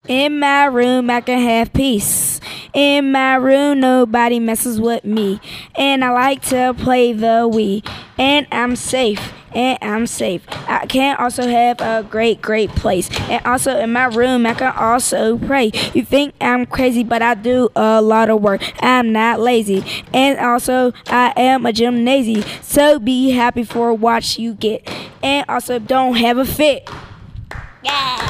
In my room, I can have peace. In my room, nobody messes with me. And I like to play the Wii. And I'm safe. And I'm safe. I can also have a great place. And also in my room, I can also pray. You think I'm crazy, but I do a lot of work. I'm not lazy. And also, I am a gymnasium. So be happy for what you get. And also, don't have a fit. Yeah.